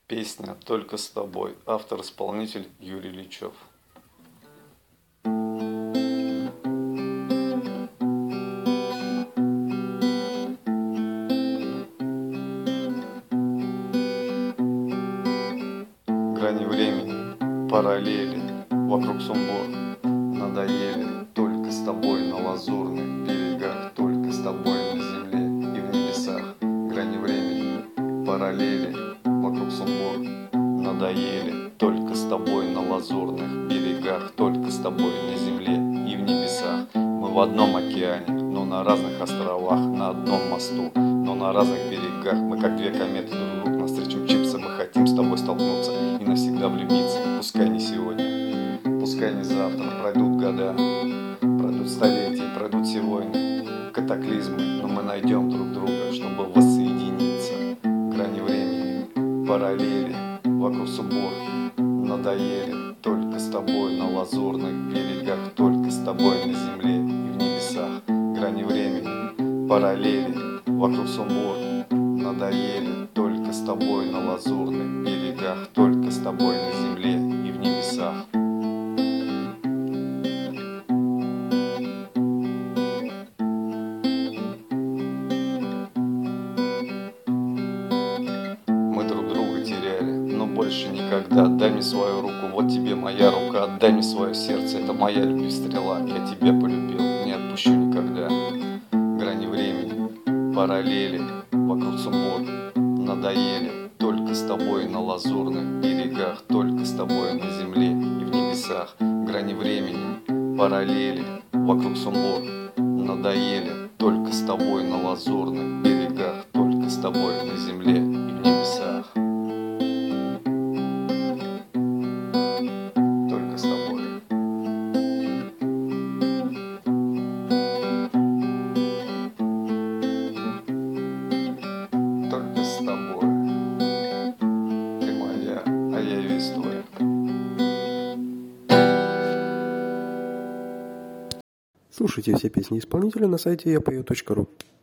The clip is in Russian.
Песня «Только с тобой». Автор-исполнитель Юрий Личев. Грани времени, параллели, вокруг сумбур надоели. Только с тобой на лазурных берегах, только с тобой на земле и в небесах. Грани времени, параллели, вокруг сумбур надоели. Только с тобой на лазурных берегах, только с тобой на земле и в небесах. Мы в одном океане, но на разных островах, на одном мосту, но на разных берегах. Мы как две кометы друг другу навстречу мчимся. Мы хотим с тобой столкнуться и навсегда влюбиться. Пускай не сегодня, пускай не завтра, пройдут года, пройдут столетия, пройдут все войны, катаклизмы, но мы найдем друг друга, чтобы воссоединиться. Грани времени, параллели, вокруг сумбур надоели. Только с тобой на лазурных берегах, только с тобой на земле и в небесах. Грани времени, параллели, вокруг сумбур надоели. Только с тобой на лазурных берегах, только с тобой на земле и в небесах. Мы друг друга теряли, но больше никогда. Дай мне свою руку, вот тебе моя рука. Дай мне свое сердце, это моя любовь стрела. Я тебя полюбил, не отпущу никогда. Грани времени, параллели, вокруг сумбур надоели. Только с тобой на лазурных берегах, только с тобой на земле и в небесах. Грани времени, параллели, вокруг сумбур надоели. Только с тобой на лазурных берегах, только с тобой на земле и в небесах. Только с тобой. Только с тобой. Ты моя, а я весь твой. Слушайте все песни исполнителя на сайте yapою.ru.